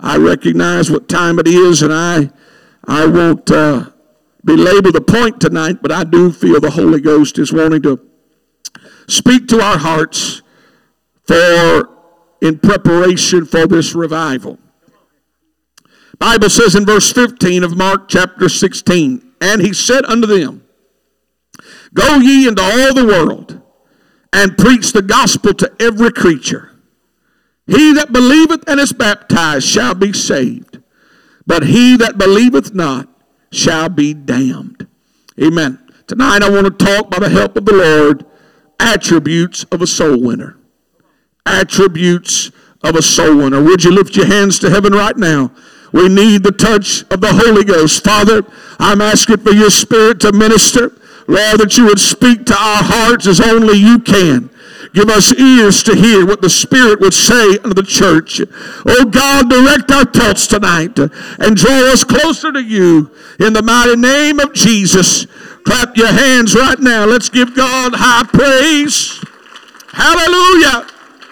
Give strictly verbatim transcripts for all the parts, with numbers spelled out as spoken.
I recognize what time it is, and I, I won't uh, belabor the point tonight, but I do feel the Holy Ghost is wanting to speak to our hearts for in preparation for this revival. Bible says in verse fifteen of Mark chapter sixteen, and he said unto them, Go ye into all the world, and preach the gospel to every creature. He that believeth and is baptized shall be saved, but he that believeth not shall be damned. Amen. Tonight I want to talk, by the help of the Lord, attributes of a soul winner. Attributes of a soul winner. Would you lift your hands to heaven right now? We need the touch of the Holy Ghost. Father, I'm asking for your Spirit to minister. Lord, that you would speak to our hearts as only you can. Give us ears to hear what the Spirit would say unto the church. Oh God, direct our thoughts tonight and draw us closer to you in the mighty name of Jesus. Clap your hands right now. Let's give God high praise. Hallelujah.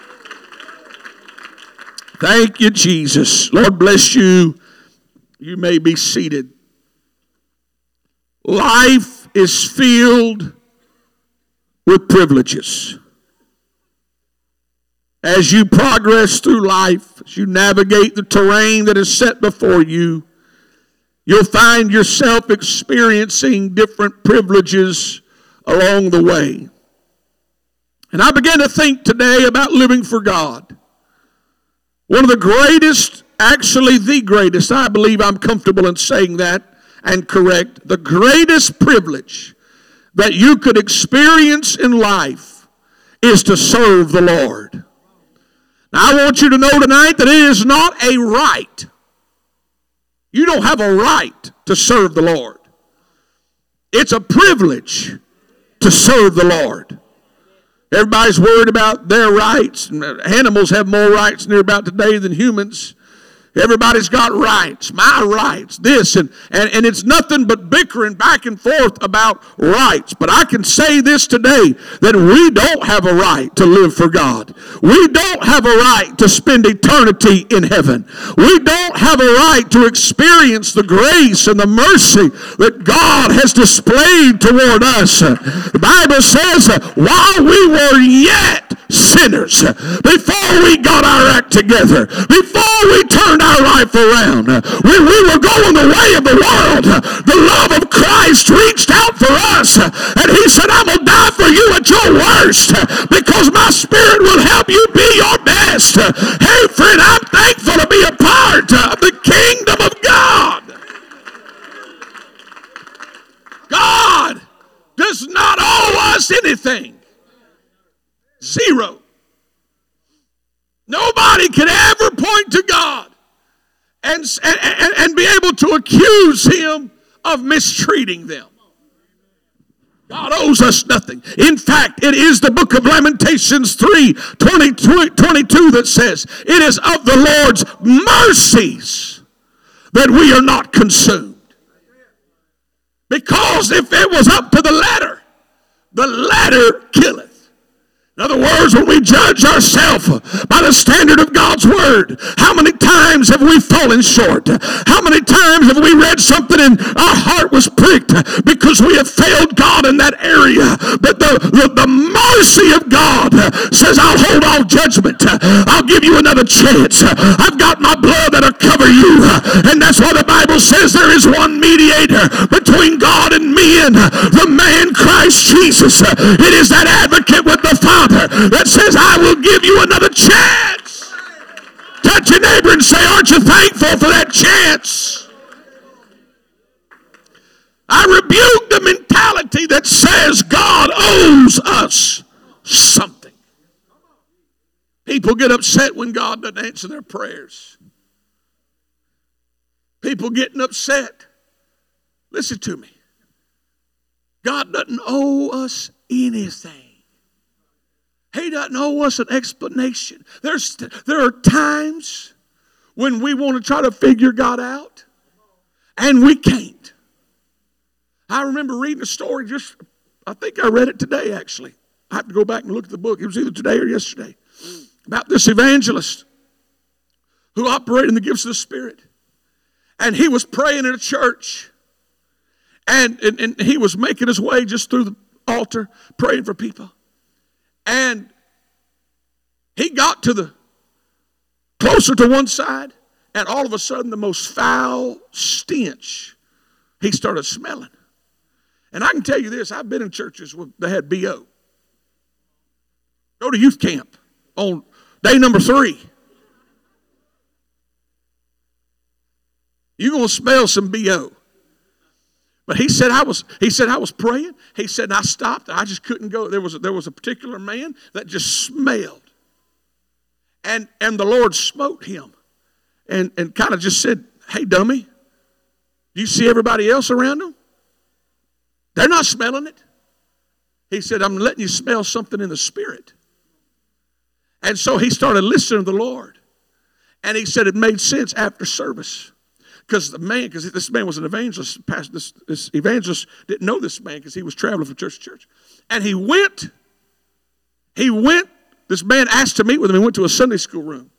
Thank you, Jesus. Lord bless you. You may be seated. Life is filled with privileges. As you progress through life, as you navigate the terrain that is set before you, you'll find yourself experiencing different privileges along the way. And I began to think today about living for God. One of the greatest, actually the greatest, I believe I'm comfortable in saying that and correct, the greatest privilege that you could experience in life is to serve the Lord. Now, I want you to know tonight that it is not a right. You don't have a right to serve the Lord. It's a privilege to serve the Lord. Everybody's worried about their rights. Animals have more rights near about today than humans. Everybody's got rights, my rights, this, and, and, and it's nothing but bickering back and forth about rights. But I can say this today, that we don't have a right to live for God. We don't have a right to spend eternity in heaven. We don't have a right to experience the grace and the mercy that God has displayed toward us. The Bible says, while we were yet sinners, before we got our act together, before we turned our life around, when we were going the way of the world, the love of Christ reached out for us, and he said, I'm going to die for you at your worst, because my Spirit will help you be your best. Hey friend, I'm thankful to be a part of the kingdom of God. God does not owe us anything. Zero. Nobody can ever point to God and, and, and be able to accuse him of mistreating them. God owes us nothing. In fact, it is the book of Lamentations three, twenty, twenty-two that says, it is of the Lord's mercies that we are not consumed. Because if it was up to the letter, the letter killeth. In other words, when we judge ourselves by the standard of God's word, how many times have we fallen short? How many times have we read something and our heart was pricked because we have failed God in that area? But the, the, the mercy of God says, I'll hold all judgment. I'll give you another chance. I've got my blood that'll cover you. And that's why the Bible says there is one mediator between God and men, the man Christ Jesus. It is that advocate with the Father that says, I will give you another chance. Touch your neighbor and say, aren't you thankful for that chance? I rebuke the mentality that says God owes us something. People get upset when God doesn't answer their prayers. People getting upset. Listen to me. God doesn't owe us anything. He doesn't owe us an explanation. There's, there are times when we want to try to figure God out, and we can't. I remember reading a story just, I think I read it today actually. I have to go back and look at the book. It was either today or yesterday. About this evangelist who operate in the gifts of the Spirit. And he was praying in a church. And, and, and he was making his way just through the altar, praying for people. And he got to the closer to one side, and all of a sudden the most foul stench he started smelling. And I can tell you this, I've been in churches where they had B O. Go to youth camp on day number three. You're going to smell some B O. But he said I was he said I was praying. He said and I stopped. I just couldn't go. There was a, there was a particular man that just smelled. And and the Lord smote him and, and kind of just said, hey, dummy, do you see everybody else around them? They're not smelling it. He said, I'm letting you smell something in the Spirit. And so he started listening to the Lord. And he said it made sense after service. Because the man, because this man was an evangelist, this, this evangelist didn't know this man because he was traveling from church to church. And he went, he went, this man asked to meet with him. He went to a Sunday school room.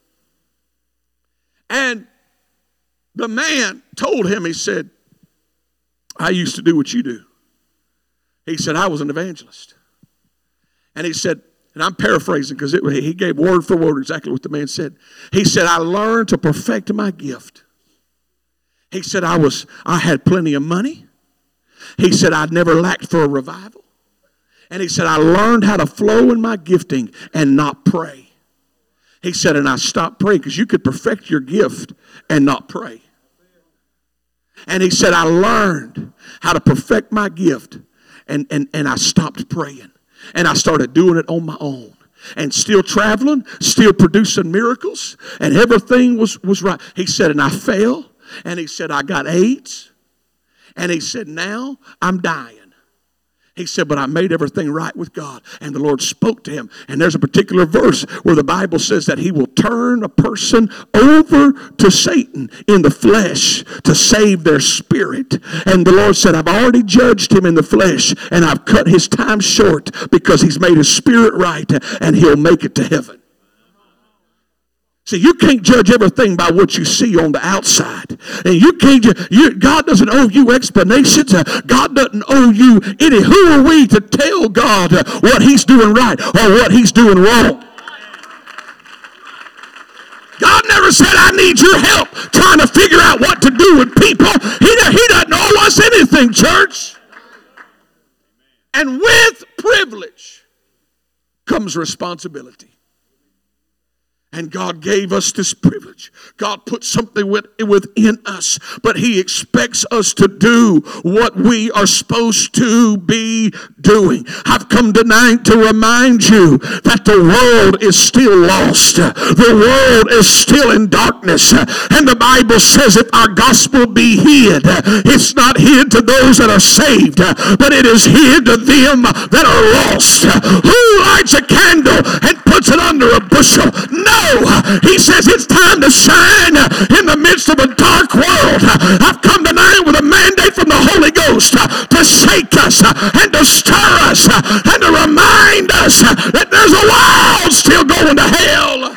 And the man told him, he said, I used to do what you do. He said, I was an evangelist. And he said, and I'm paraphrasing because he gave word for word exactly what the man said. He said, I learned to perfect my gift. He said, I was, I had plenty of money. He said, I never lacked for a revival. And he said, I learned how to flow in my gifting and not pray. He said, and I stopped praying because you could perfect your gift and not pray. And he said, I learned how to perfect my gift and, and, and I stopped praying. And I started doing it on my own. And still traveling, still producing miracles. And everything was, was right. He said, and I fell. And he said, I got AIDS. And he said, now I'm dying. He said, but I made everything right with God. And the Lord spoke to him. And there's a particular verse where the Bible says that he will turn a person over to Satan in the flesh to save their spirit. And the Lord said, I've already judged him in the flesh. And I've cut his time short because he's made his spirit right. And he'll make it to heaven. See, you can't judge everything by what you see on the outside. And you can't, you, God doesn't owe you explanations. God doesn't owe you any. Who are we to tell God what he's doing right or what he's doing wrong? God never said, I need your help trying to figure out what to do with people. He, he doesn't owe us anything, church. And with privilege comes responsibility. And God gave us this privilege. God put something within us, but he expects us to do what we are supposed to be doing. I've come tonight to remind you that the world is still lost. The world is still in darkness. And the Bible says if our gospel be hid, it's not hid to those that are saved, but it is hid to them that are lost. Who lights a candle and puts it under a bushel? No. He says it's time to shine in the midst of a dark world. I've come tonight with a mandate from the Holy Ghost to shake us and to stir us and to remind us that there's a world still going to hell.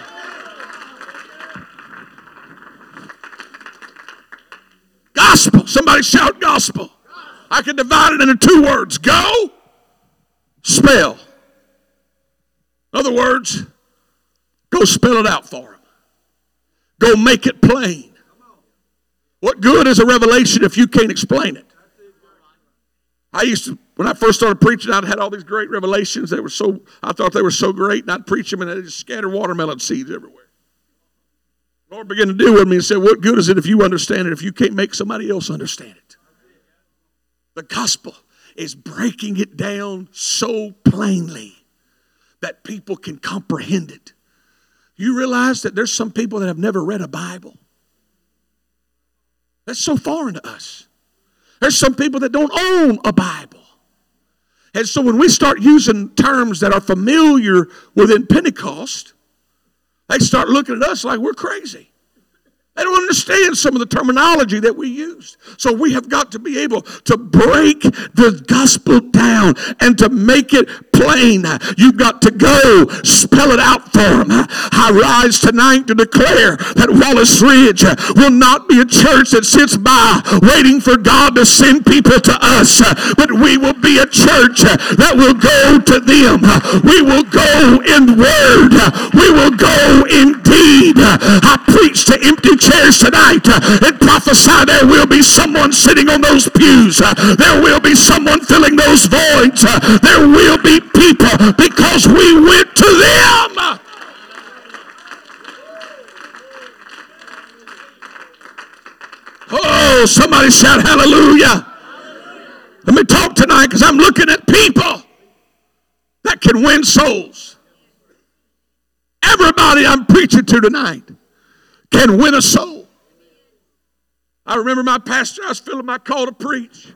Gospel. Somebody shout gospel. I can divide it into two words. Go, spell. In other words, go spell it out for them. Go make it plain. What good is a revelation if you can't explain it? I used to, when I first started preaching, I'd had all these great revelations. They were so, I thought they were so great, and I'd preach them, and they'd just scatter watermelon seeds everywhere. The Lord began to deal with me and said, what good is it if you understand it if you can't make somebody else understand it? The gospel is breaking it down so plainly that people can comprehend it. You realize that there's some people that have never read a Bible? That's so foreign to us. There's some people that don't own a Bible. And so when we start using terms that are familiar within Pentecost, they start looking at us like we're crazy. They don't understand some of the terminology that we use. So we have got to be able to break the gospel down and to make it plain. You've got to go spell it out for them. I rise tonight to declare that Wallace Ridge will not be a church that sits by waiting for God to send people to us, but we will be a church that will go to them. We will go in word. We will go in deed. I preach to empty chairs tonight and prophesy there will be someone sitting on those pews. There will be someone filling those voids. There will be people because we went to them. Oh, somebody shout hallelujah. Let me talk tonight because I'm looking at people that can win souls. Everybody I'm preaching to tonight can win a soul. I remember my pastor, I was feeling my call to preach.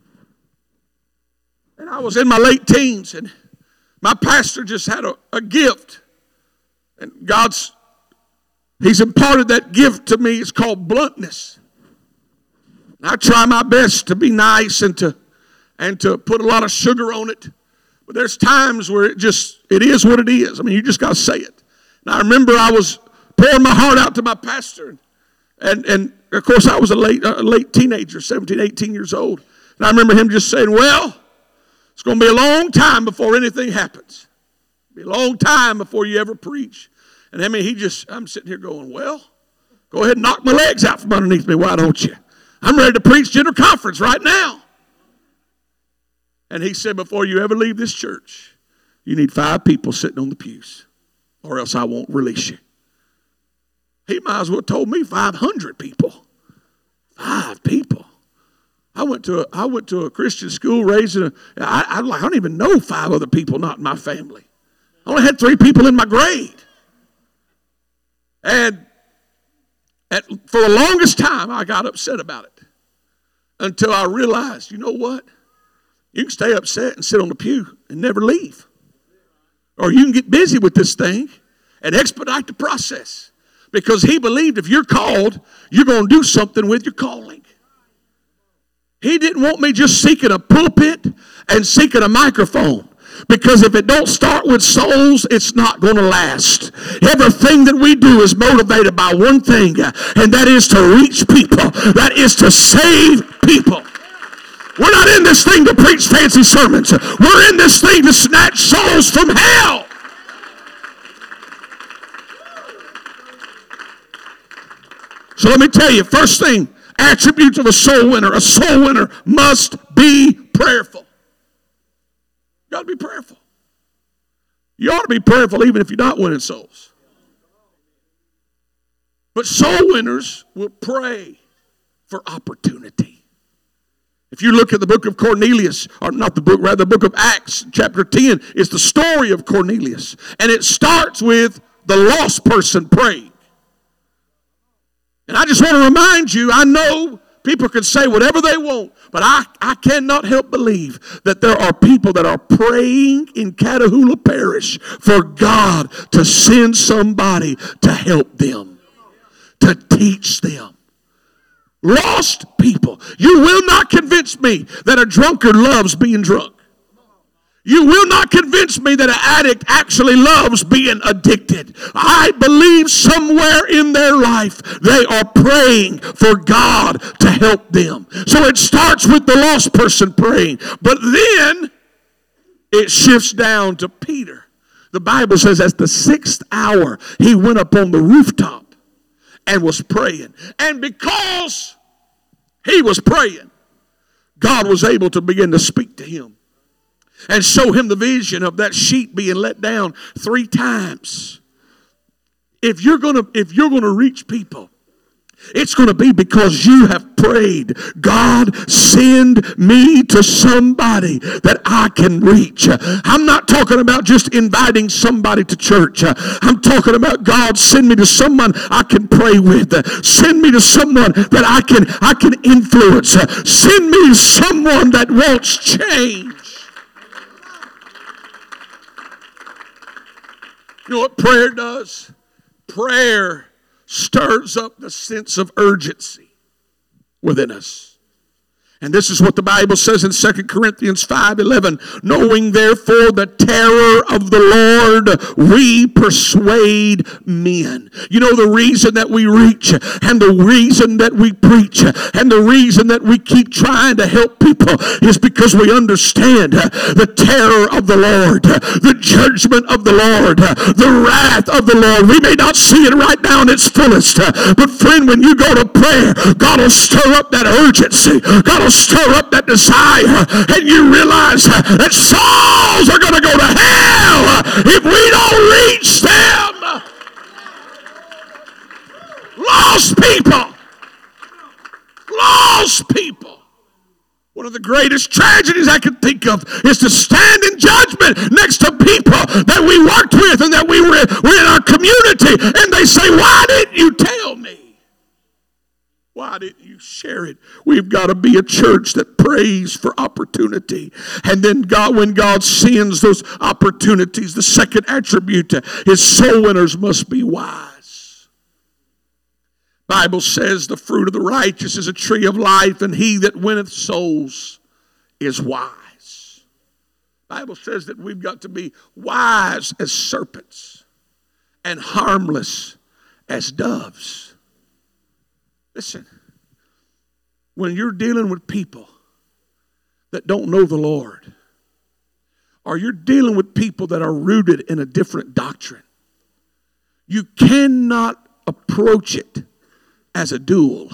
And I was in my late teens, and my pastor just had a, a gift. And God's, he's imparted that gift to me. It's called bluntness. And I try my best to be nice and to and to put a lot of sugar on it. But there's times where it just, it is what it is. I mean, you just got to say it. And I remember I was pouring my heart out to my pastor. And, and of course, I was a late, a late teenager, seventeen, eighteen years old. And I remember him just saying, well, it's going to be a long time before anything happens. It'll be a long time before you ever preach. And I mean, he just, I'm sitting here going, well, go ahead and knock my legs out from underneath me. Why don't you? I'm ready to preach general conference right now. And he said, before you ever leave this church, you need five people sitting on the pews, or else I won't release you. He might as well have told me five hundred people. Five people. I went to a, I went to a Christian school raising a, I, I, I don't even know five other people not in my family. I only had three people in my grade. And at, for the longest time, I got upset about it until I realized, you know what? You can stay upset and sit on the pew and never leave. Or you can get busy with this thing and expedite the process. Because he believed if you're called, you're going to do something with your calling. He didn't want me just seeking a pulpit and seeking a microphone. Because if it don't start with souls, it's not going to last. Everything that we do is motivated by one thing, and that is to reach people. That is to save people. We're not in this thing to preach fancy sermons. We're in this thing to snatch souls from hell. So let me tell you, first thing, attributes of a soul winner. A soul winner must be prayerful. You got to be prayerful. You ought to be prayerful even if you're not winning souls. But soul winners will pray for opportunity. If you look at the book of Cornelius, or not the book, rather the book of Acts, chapter ten, is the story of Cornelius. And it starts with the lost person praying. And I just want to remind you, I know people can say whatever they want, but I, I cannot help believe that there are people that are praying in Catahoula Parish for God to send somebody to help them, to teach them. Lost people. You will not convince me that a drunkard loves being drunk. You will not convince me that an addict actually loves being addicted. I believe somewhere in their life they are praying for God to help them. So it starts with the lost person praying. But then it shifts down to Peter. The Bible says at the sixth hour he went up on the rooftop and was praying. And because he was praying, God was able to begin to speak to him and show him the vision of that sheet being let down three times. If you're gonna, if you're gonna reach people, it's going to be because you have prayed, God, send me to somebody that I can reach. I'm not talking about just inviting somebody to church. I'm talking about, God, send me to someone I can pray with. Send me to someone that I can, I can influence. Send me to someone that wants change. You know what prayer does? Prayer stirs up the sense of urgency within us. And this is what the Bible says in Second Corinthians five eleven. Knowing therefore the terror of the Lord, we persuade men. You know the reason that we reach, and the reason that we preach, and the reason that we keep trying to help people is because we understand the terror of the Lord, the judgment of the Lord, the wrath of the Lord. We may not see it right now in its fullest, but friend, when you go to prayer, God will stir up that urgency. God will stir up that desire, and you realize that souls are going to go to hell if we don't reach them. Lost people. Lost people. One of the greatest tragedies I can think of is to stand in judgment next to people that we worked with and that we were in, were in our community, and they say, why didn't you tell me? Why didn't you share it? We've got to be a church that prays for opportunity. And then God, when God sends those opportunities, the second attribute is soul winners must be wise. Bible says the fruit of the righteous is a tree of life, and he that winneth souls is wise. Bible says that we've got to be wise as serpents and harmless as doves. Listen, when you're dealing with people that don't know the Lord, or you're dealing with people that are rooted in a different doctrine, you cannot approach it as a duel.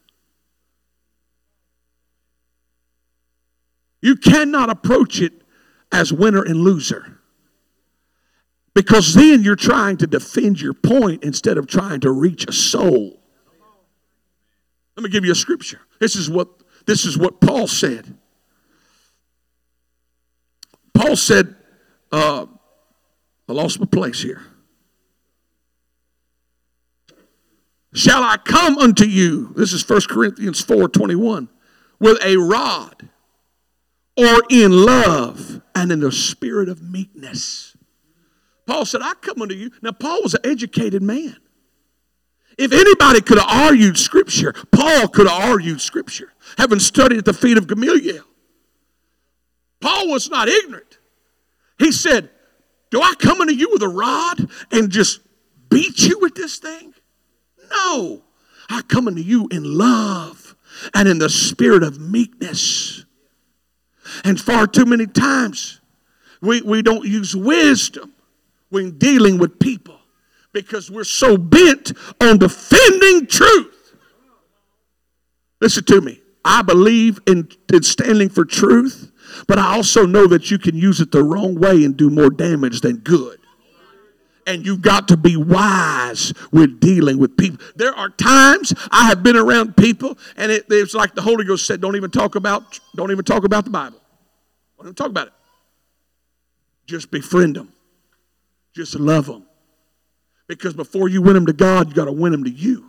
You cannot approach it as winner and loser. Because then you're trying to defend your point instead of trying to reach a soul. Let me give you a scripture. This is what, this is what Paul said. Paul said, uh, I lost my place here. Shall I come unto you, this is First Corinthians four twenty-one, with a rod, or in love and in the spirit of meekness? Paul said, I come unto you. Now, Paul was an educated man. If anybody could have argued Scripture, Paul could have argued Scripture, having studied at the feet of Gamaliel. Paul was not ignorant. He said, do I come unto you with a rod and just beat you with this thing? No. I come unto you in love and in the spirit of meekness. And far too many times, we, we don't use wisdom when dealing with people, because we're so bent on defending truth. Listen to me. I believe in, in standing for truth, but I also know that you can use it the wrong way and do more damage than good. And you've got to be wise with dealing with people. There are times I have been around people, and it, it's like the Holy Ghost said, don't even talk about, don't even talk about the Bible. Don't even talk about it. Just befriend them. Just love them. Because before you win them to God, you got to win them to you.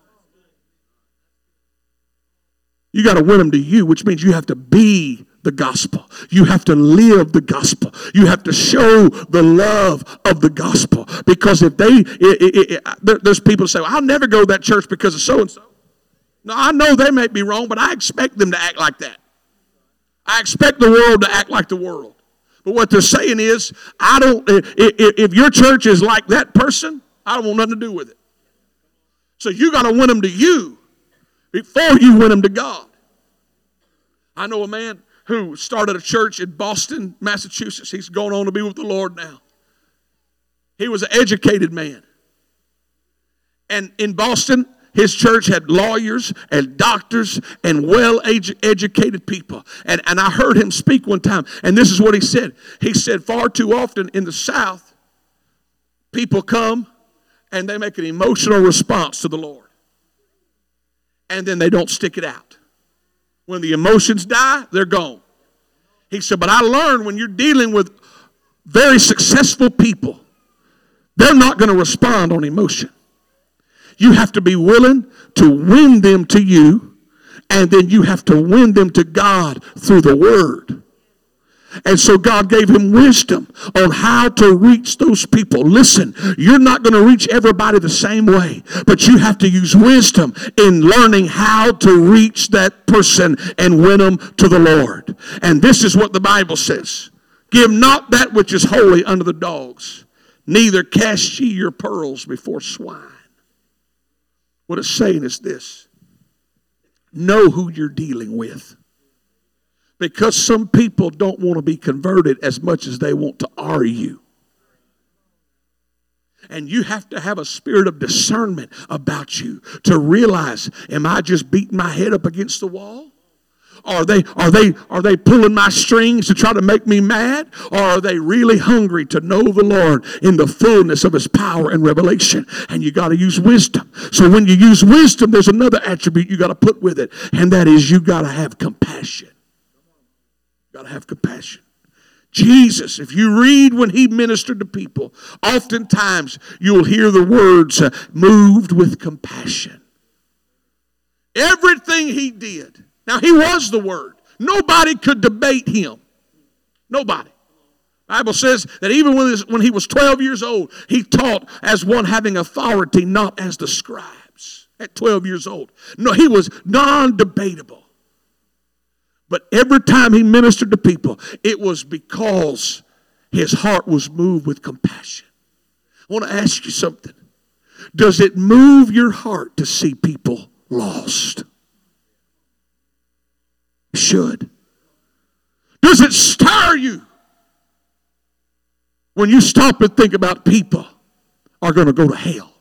You got to win them to you, which means you have to be the gospel. You have to live the gospel. You have to show the love of the gospel. Because if they, it, it, it, there, there's people who say, well, I'll never go to that church because of so-and-so. No, I know they may be wrong, but I expect them to act like that. I expect the world to act like the world. But what they're saying is, I don't, if, if your church is like that person, I don't want nothing to do with it. So you got to win them to you before you win them to God. I know a man who started a church in Boston, Massachusetts. He's going on to be with the Lord now. He was an educated man. And in Boston, his church had lawyers and doctors and well-educated people. And, and I heard him speak one time, and this is what he said. He said, far too often in the South, people come and they make an emotional response to the Lord. And then they don't stick it out. When the emotions die, they're gone. He said, but I learned when you're dealing with very successful people, they're not going to respond on emotion. You have to be willing to win them to you, and then you have to win them to God through the Word. And so God gave him wisdom on how to reach those people. Listen, you're not going to reach everybody the same way, but you have to use wisdom in learning how to reach that person and win them to the Lord. And this is what the Bible says. Give not that which is holy unto the dogs, neither cast ye your pearls before swine. What it's saying is this. Know who you're dealing with. Because some people don't want to be converted as much as they want to argue. And you have to have a spirit of discernment about you to realize, am I just beating my head up against the wall? Are they, are they, are they pulling my strings to try to make me mad? Or are they really hungry to know the Lord in the fullness of his power and revelation? And you got to use wisdom. So when you use wisdom, there's another attribute you got to put with it. And that is you got to have compassion. Got to have compassion. Jesus, if you read when he ministered to people, oftentimes you'll hear the words, uh, moved with compassion. Everything he did. Now, he was the Word. Nobody could debate him. Nobody. The Bible says that even when, when he was twelve years old, he taught as one having authority, not as the scribes. At twelve years old. No, he was non-debatable. But every time he ministered to people, it was because his heart was moved with compassion. I want to ask you something. Does it move your heart to see people lost? It should. Does it stir you when you stop and think about people are going to go to hell?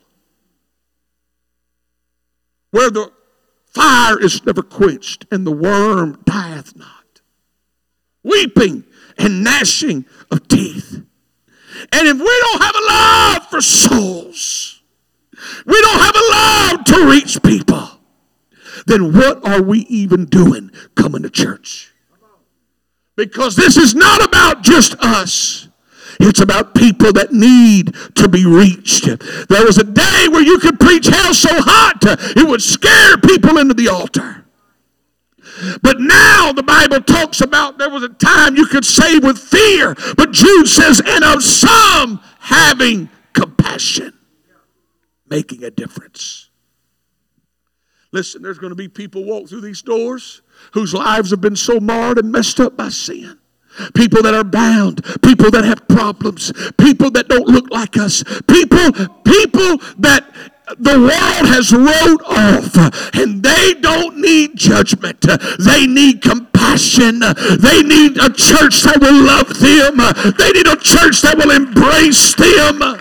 Where the fire is never quenched, and the worm dieth not. Weeping and gnashing of teeth. And if we don't have a love for souls, we don't have a love to reach people, then what are we even doing coming to church? Because this is not about just us. It's about people that need to be reached. There was a day where you could preach hell so hot it would scare people into the altar. But now the Bible talks about there was a time you could save with fear. But Jude says, and of some having compassion, making a difference. Listen, there's going to be people walk through these doors whose lives have been so marred and messed up by sin. People that are bound, people that have problems, people that don't look like us, people, people that the world has wrote off, and they don't need judgment. They need compassion. They need a church that will love them. They need a church that will embrace them.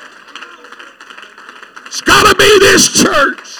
It's got to be this church.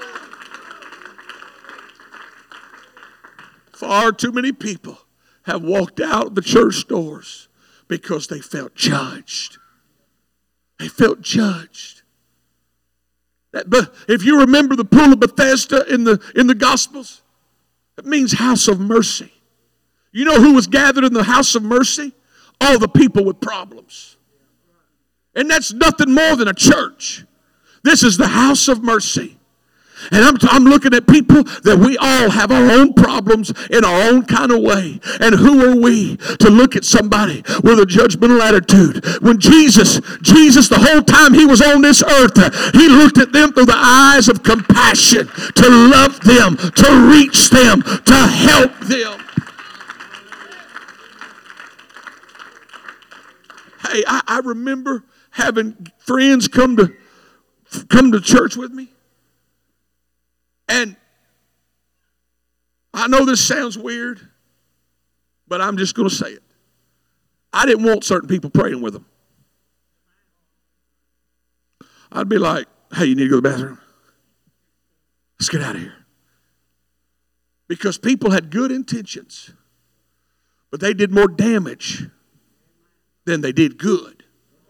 Far too many people have walked out of the church doors because they felt judged. They felt judged. That, but if you remember the pool of Bethesda in the in the Gospels, it means house of mercy. You know who was gathered in the house of mercy? All the people with problems. And that's nothing more than a church. This is the house of mercy. And I'm, I'm looking at people that we all have our own problems in our own kind of way. And who are we to look at somebody with a judgmental attitude? When Jesus, Jesus, the whole time he was on this earth, he looked at them through the eyes of compassion, to love them, to reach them, to help them. Hey, I, I remember having friends come to come to church with me. And I know this sounds weird, but I'm just going to say it. I didn't want certain people praying with them. I'd be like, hey, you need to go to the bathroom? Let's get out of here. Because people had good intentions, but they did more damage than they did good.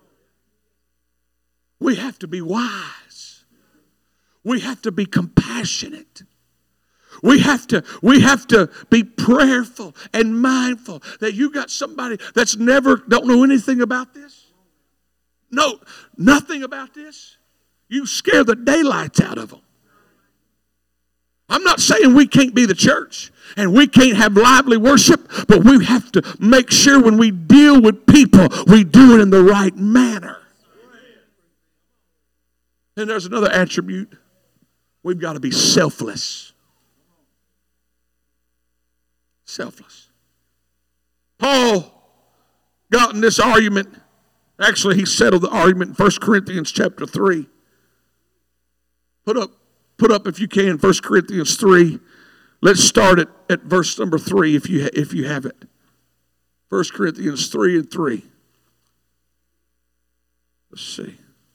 We have to be wise. We have to be compassionate. We have to, we have to be prayerful and mindful that you got somebody that's never, don't know anything about this. No, nothing about this. You scare the daylights out of them. I I'm not saying we can't be the church and we can't have lively worship, but we have to make sure when we deal with people, we do it in the right manner. And there's another attribute. We've got to be selfless. Selfless. Paul got in this argument. Actually, he settled the argument in First Corinthians chapter three. Put up, put up if you can, First Corinthians three. Let's start at, at verse number three if you, if you have it. First Corinthians three and three. Let's see.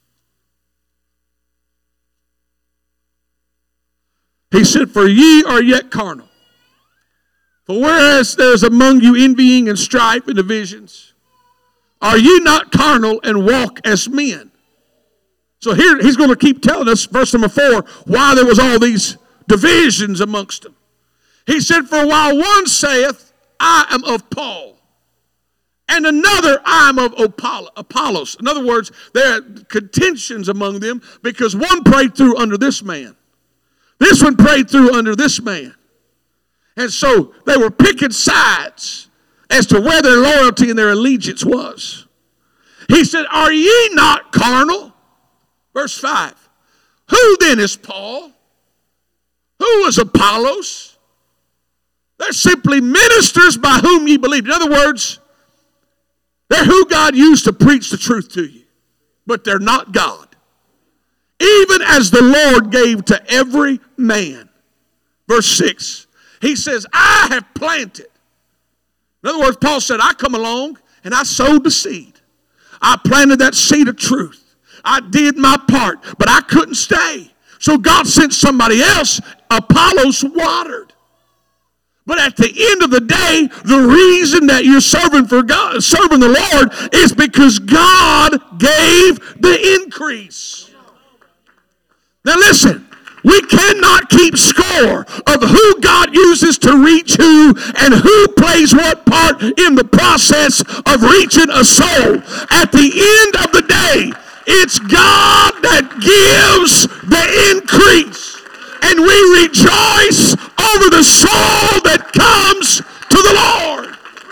He said, for ye are yet carnal. For whereas there is among you envying and strife and divisions, are ye not carnal and walk as men? So here he's going to keep telling us, verse number four, why there was all these divisions amongst them. He said, for while one saith, I am of Paul, and another, I am of Apollos. In other words, there are contentions among them because one prayed through under this man. This one prayed through under this man. And so they were picking sides as to where their loyalty and their allegiance was. He said, are ye not carnal? Verse five. Who then is Paul? Who is Apollos? They're simply ministers by whom ye believe. In other words, they're who God used to preach the truth to you. But they're not God. Even as the Lord gave to every man. Verse six. He says, I have planted. In other words, Paul said, I come along and I sowed the seed. I planted that seed of truth. I did my part, but I couldn't stay. So God sent somebody else. Apollos watered. But at the end of the day, the reason that you're serving for God, serving the Lord, is because God gave the increase. Now listen, we cannot keep score of who God uses to reach who and who plays what part in the process of reaching a soul. At the end of the day, it's God that gives the increase. And we rejoice over the soul that comes to the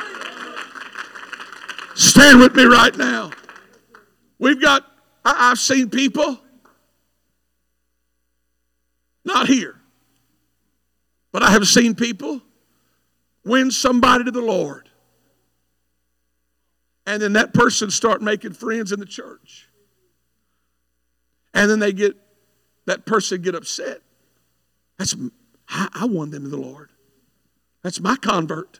Lord. Stand with me right now. We've got, I, I've seen people. Not here. But I have seen people win somebody to the Lord. And then that person start making friends in the church. And then they get, that person get upset. That's, I, I won them to the Lord. That's my convert.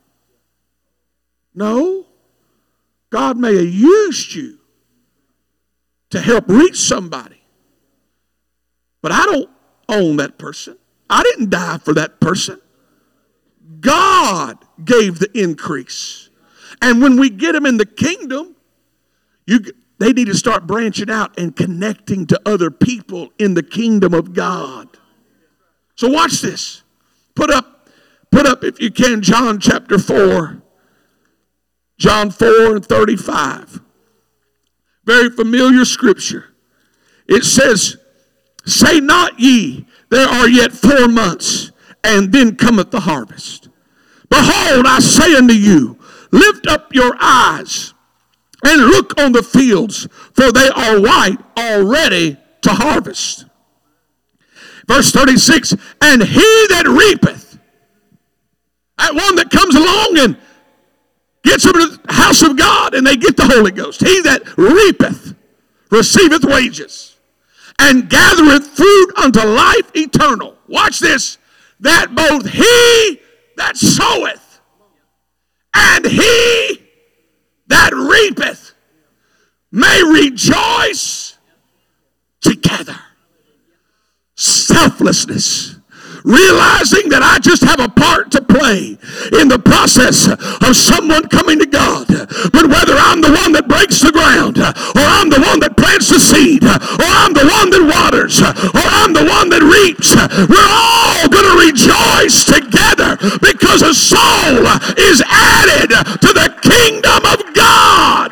No. God may have used you to help reach somebody. But I don't own that person. I didn't die for that person. God gave the increase. And when we get them in the kingdom, you, they need to start branching out and connecting to other people in the kingdom of God. So watch this. Put up, put up if you can, John chapter four. John four and thirty-five. Very familiar scripture. It says, say not ye, there are yet four months, and then cometh the harvest. Behold, I say unto you, lift up your eyes, and look on the fields, for they are white already to harvest. Verse thirty-six, and he that reapeth, that one that comes along and gets them to the house of God, and they get the Holy Ghost. He that reapeth receiveth wages, and gathereth fruit unto life eternal. Watch this. That both he that soweth and he that reapeth may rejoice together. Selflessness. Realizing that I just have a part to play in the process of someone coming to God. But whether I'm the one that breaks the ground, or I'm the one that plants the seed, or I'm the one that waters, or I'm the one that reaps, we're all going to rejoice together because a soul is added to the kingdom of God.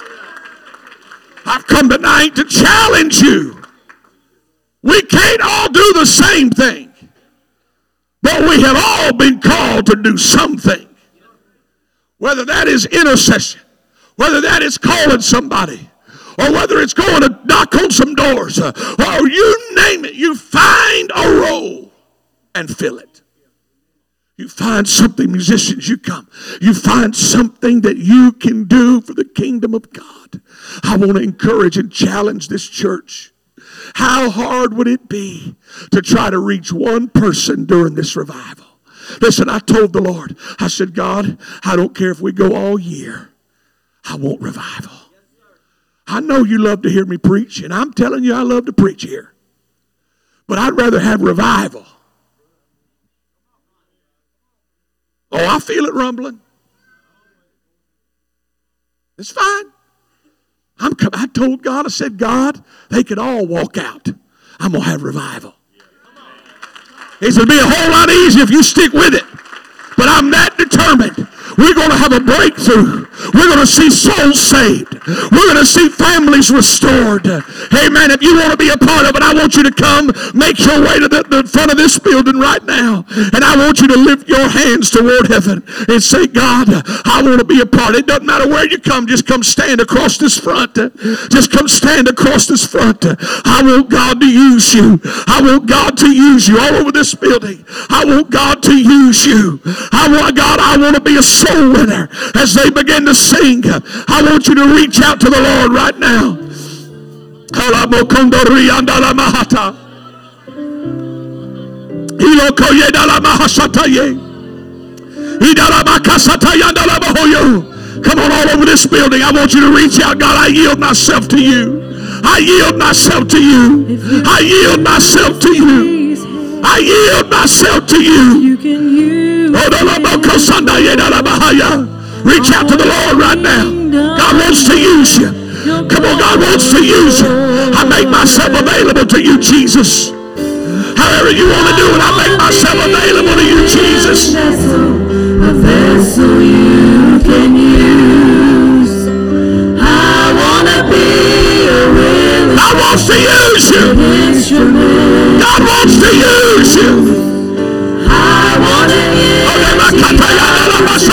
I've come tonight to challenge you. We can't all do the same thing. For we have all been called to do something. Whether that is intercession, whether that is calling somebody, or whether it's going to knock on some doors, or you name it, you find a role and fill it. You find something, musicians, you come. You find something that you can do for the kingdom of God. I want to encourage and challenge this church. How hard would it be to try to reach one person during this revival? Listen, I told the Lord, I said, God, I don't care if we go all year. I want revival. I know you love to hear me preach, and I'm telling you I love to preach here. But I'd rather have revival. Oh, I feel it rumbling. It's fine. I'm, I told God, I said, God, they could all walk out. I'm going to have revival. He said, it'll be a whole lot easier if you stick with it. But I'm that determined. We're going to have a breakthrough. We're going to see souls saved. We're going to see families restored. Amen. If you want to be a part of it, I want you to come. Make your way to the, the front of this building right now. And I want you to lift your hands toward heaven and say, God, I want to be a part. It doesn't matter where you come. Just come stand across this front. Just come stand across this front. I want God to use you. I want God to use you all over this building. I want God to use you. I want God, I want to be a soul winner. As they begin to sing, I want you to reach out to the Lord right now. Come on, all over this building. I want you to reach out. God, I yield myself to you. I yield myself to you. I yield myself to you. I yield myself to you. You can use. Reach out to the Lord right now. God wants to use you. Come on, God wants to use you. I make myself available to you, Jesus. However you want to do it, I make myself available to you, Jesus. A vessel you can use. I want to be a willing. God wants to use you. God wants to use you. I want to use you.